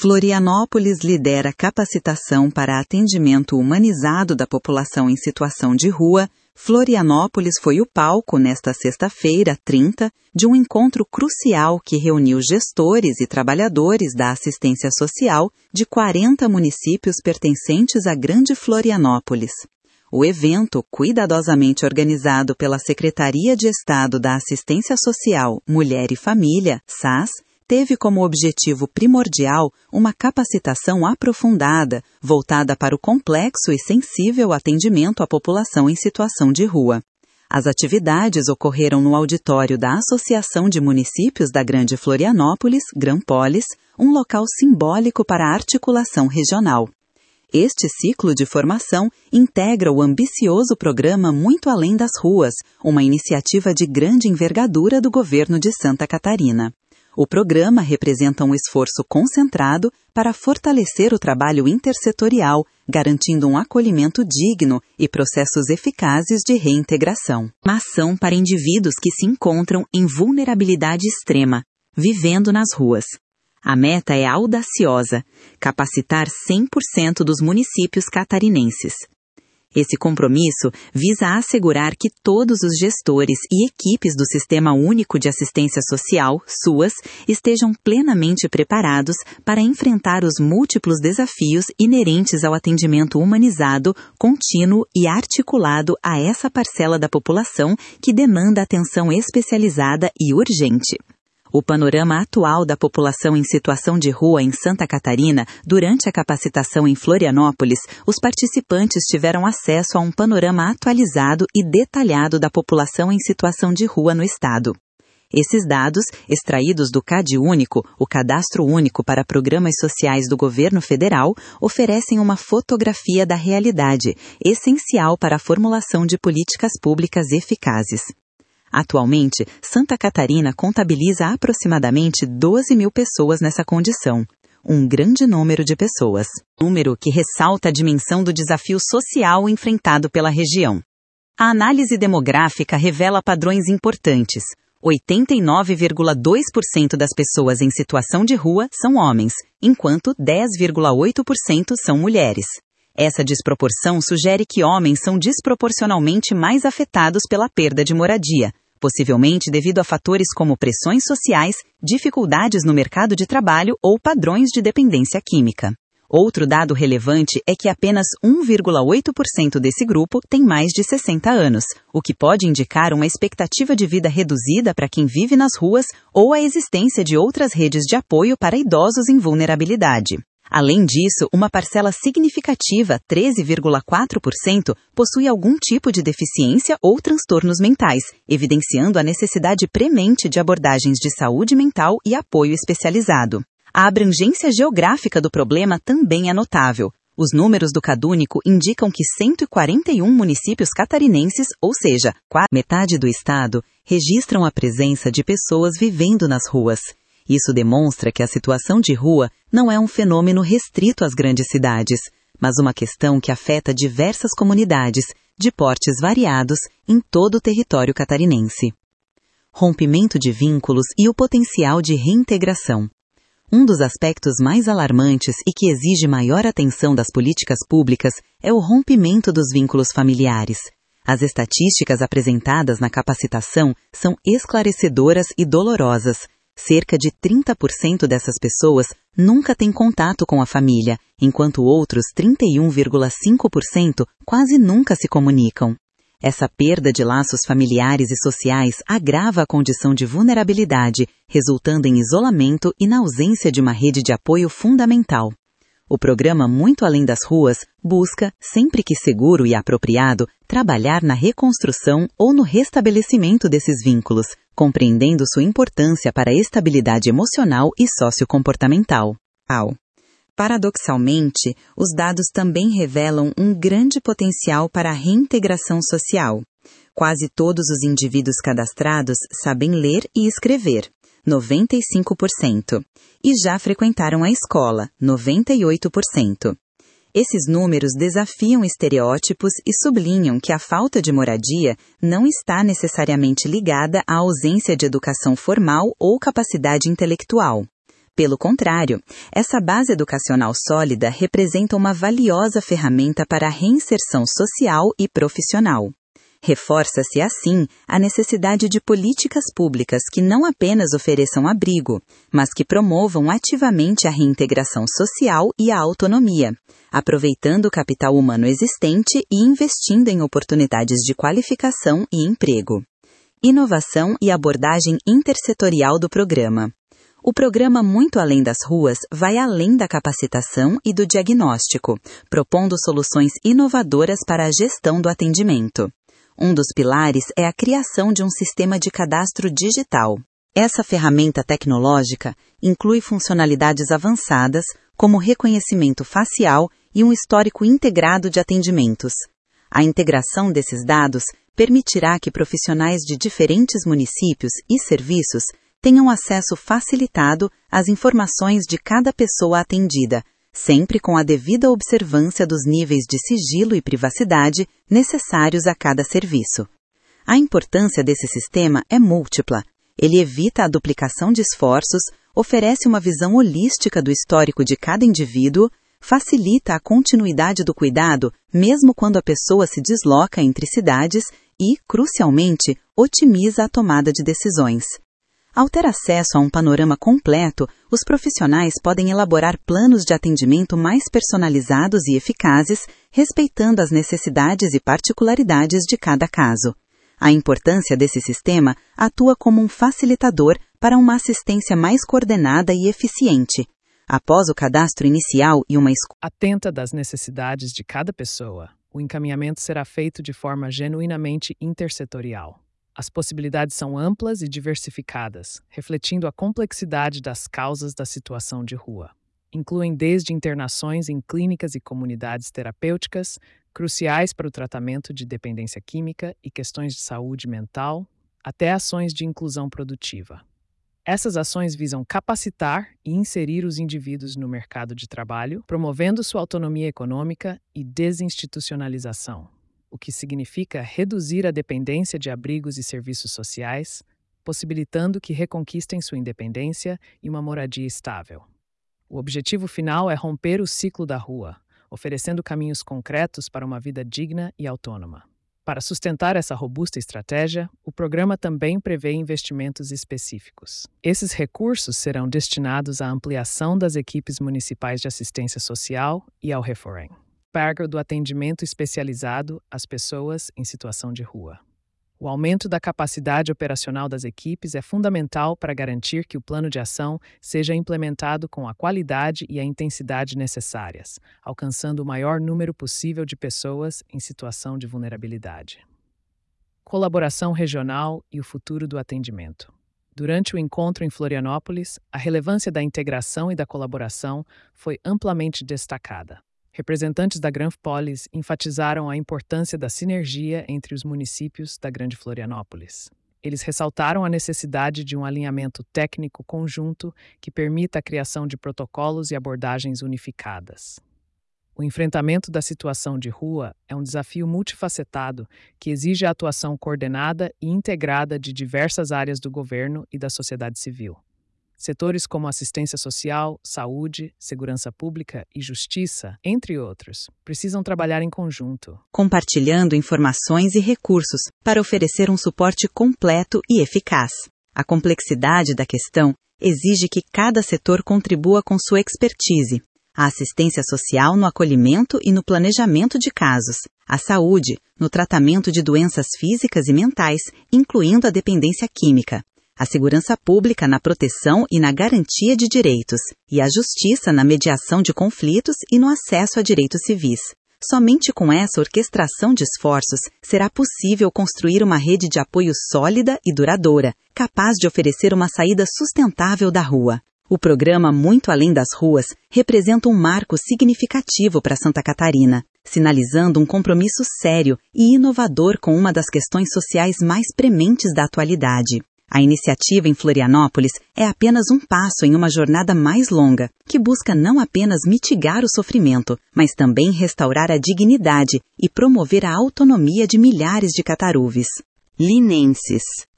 Florianópolis lidera capacitação para atendimento humanizado da população em situação de rua. Florianópolis foi o palco, nesta sexta-feira, 30, de um encontro crucial que reuniu gestores e trabalhadores da assistência social de 40 municípios pertencentes à Grande Florianópolis. O evento, cuidadosamente organizado pela Secretaria de Estado da Assistência Social, Mulher e Família, SAS, teve como objetivo primordial uma capacitação aprofundada, voltada para o complexo e sensível atendimento à população em situação de rua. As atividades ocorreram no auditório da Associação de Municípios da Grande Florianópolis, Granpolis, um local simbólico para a articulação regional. Este ciclo de formação integra o ambicioso programa Muito Além das Ruas, uma iniciativa de grande envergadura do governo de Santa Catarina. O programa representa um esforço concentrado para fortalecer o trabalho intersetorial, garantindo um acolhimento digno e processos eficazes de reintegração. Uma ação para indivíduos que se encontram em vulnerabilidade extrema, vivendo nas ruas. A meta é audaciosa: capacitar 100% dos municípios catarinenses. Esse compromisso visa assegurar que todos os gestores e equipes do Sistema Único de Assistência Social, SUAS, estejam plenamente preparados para enfrentar os múltiplos desafios inerentes ao atendimento humanizado, contínuo e articulado a essa parcela da população que demanda atenção especializada e urgente. O panorama atual da população em situação de rua em Santa Catarina, durante a capacitação em Florianópolis, os participantes tiveram acesso a um panorama atualizado e detalhado da população em situação de rua no estado. Esses dados, extraídos do CAD Único, o Cadastro Único para Programas Sociais do Governo Federal, oferecem uma fotografia da realidade, essencial para a formulação de políticas públicas eficazes. Atualmente, Santa Catarina contabiliza aproximadamente 12 mil pessoas nessa condição. Um grande número de pessoas. Número que ressalta a dimensão do desafio social enfrentado pela região. A análise demográfica revela padrões importantes. 89,2% das pessoas em situação de rua são homens, enquanto 10,8% são mulheres. Essa desproporção sugere que homens são desproporcionalmente mais afetados pela perda de moradia, possivelmente devido a fatores como pressões sociais, dificuldades no mercado de trabalho ou padrões de dependência química. Outro dado relevante é que apenas 1,8% desse grupo tem mais de 60 anos, o que pode indicar uma expectativa de vida reduzida para quem vive nas ruas ou a existência de outras redes de apoio para idosos em vulnerabilidade. Além disso, uma parcela significativa, 13,4%, possui algum tipo de deficiência ou transtornos mentais, evidenciando a necessidade premente de abordagens de saúde mental e apoio especializado. A abrangência geográfica do problema também é notável. Os números do CadÚnico indicam que 141 municípios catarinenses, ou seja, quase metade do estado, registram a presença de pessoas vivendo nas ruas. Isso demonstra que a situação de rua não é um fenômeno restrito às grandes cidades, mas uma questão que afeta diversas comunidades, de portes variados, em todo o território catarinense. Rompimento de vínculos e o potencial de reintegração. Um dos aspectos mais alarmantes e que exige maior atenção das políticas públicas é o rompimento dos vínculos familiares. As estatísticas apresentadas na capacitação são esclarecedoras e dolorosas. Cerca de 30% dessas pessoas nunca têm contato com a família, enquanto outros 31,5% quase nunca se comunicam. Essa perda de laços familiares e sociais agrava a condição de vulnerabilidade, resultando em isolamento e na ausência de uma rede de apoio fundamental. O programa Muito Além das Ruas busca, sempre que seguro e apropriado, trabalhar na reconstrução ou no restabelecimento desses vínculos, compreendendo sua importância para a estabilidade emocional e sociocomportamental. Paradoxalmente, os dados também revelam um grande potencial para a reintegração social. Quase todos os indivíduos cadastrados sabem ler e escrever, 95%, e já frequentaram a escola, 98%. Esses números desafiam estereótipos e sublinham que a falta de moradia não está necessariamente ligada à ausência de educação formal ou capacidade intelectual. Pelo contrário, essa base educacional sólida representa uma valiosa ferramenta para a reinserção social e profissional. Reforça-se, assim, a necessidade de políticas públicas que não apenas ofereçam abrigo, mas que promovam ativamente a reintegração social e a autonomia, aproveitando o capital humano existente e investindo em oportunidades de qualificação e emprego. Inovação e abordagem intersetorial do programa. O programa Muito Além das Ruas vai além da capacitação e do diagnóstico, propondo soluções inovadoras para a gestão do atendimento. Um dos pilares é a criação de um sistema de cadastro digital. Essa ferramenta tecnológica inclui funcionalidades avançadas, como reconhecimento facial e um histórico integrado de atendimentos. A integração desses dados permitirá que profissionais de diferentes municípios e serviços tenham acesso facilitado às informações de cada pessoa atendida, sempre com a devida observância dos níveis de sigilo e privacidade necessários a cada serviço. A importância desse sistema é múltipla. Ele evita a duplicação de esforços, oferece uma visão holística do histórico de cada indivíduo, facilita a continuidade do cuidado mesmo quando a pessoa se desloca entre cidades e, crucialmente, otimiza a tomada de decisões. Ao ter acesso a um panorama completo, os profissionais podem elaborar planos de atendimento mais personalizados e eficazes, respeitando as necessidades e particularidades de cada caso. A importância desse sistema atua como um facilitador para uma assistência mais coordenada e eficiente. Após o cadastro inicial e uma escuta atenta das necessidades de cada pessoa, o encaminhamento será feito de forma genuinamente intersetorial. As possibilidades são amplas e diversificadas, refletindo a complexidade das causas da situação de rua. Incluem desde internações em clínicas e comunidades terapêuticas, cruciais para o tratamento de dependência química e questões de saúde mental, até ações de inclusão produtiva. Essas ações visam capacitar e inserir os indivíduos no mercado de trabalho, promovendo sua autonomia econômica e desinstitucionalização, o que significa reduzir a dependência de abrigos e serviços sociais, possibilitando que reconquistem sua independência e uma moradia estável. O objetivo final é romper o ciclo da rua, oferecendo caminhos concretos para uma vida digna e autônoma. Para sustentar essa robusta estratégia, o programa também prevê investimentos específicos. Esses recursos serão destinados à ampliação das equipes municipais de assistência social e ao Reforem, cargo do atendimento especializado às pessoas em situação de rua. O aumento da capacidade operacional das equipes é fundamental para garantir que o plano de ação seja implementado com a qualidade e a intensidade necessárias, alcançando o maior número possível de pessoas em situação de vulnerabilidade. Colaboração regional e o futuro do atendimento. Durante o encontro em Florianópolis, a relevância da integração e da colaboração foi amplamente destacada. Representantes da Granfopolis enfatizaram a importância da sinergia entre os municípios da Grande Florianópolis. Eles ressaltaram a necessidade de um alinhamento técnico conjunto que permita a criação de protocolos e abordagens unificadas. O enfrentamento da situação de rua é um desafio multifacetado que exige a atuação coordenada e integrada de diversas áreas do governo e da sociedade civil. Setores como assistência social, saúde, segurança pública e justiça, entre outros, precisam trabalhar em conjunto, compartilhando informações e recursos para oferecer um suporte completo e eficaz. A complexidade da questão exige que cada setor contribua com sua expertise. A assistência social no acolhimento e no planejamento de casos. A saúde no tratamento de doenças físicas e mentais, incluindo a dependência química. A segurança pública na proteção e na garantia de direitos, e a justiça na mediação de conflitos e no acesso a direitos civis. Somente com essa orquestração de esforços será possível construir uma rede de apoio sólida e duradoura, capaz de oferecer uma saída sustentável da rua. O programa Muito Além das Ruas representa um marco significativo para Santa Catarina, sinalizando um compromisso sério e inovador com uma das questões sociais mais prementes da atualidade. A iniciativa em Florianópolis é apenas um passo em uma jornada mais longa, que busca não apenas mitigar o sofrimento, mas também restaurar a dignidade e promover a autonomia de milhares de cataruves. Linenses.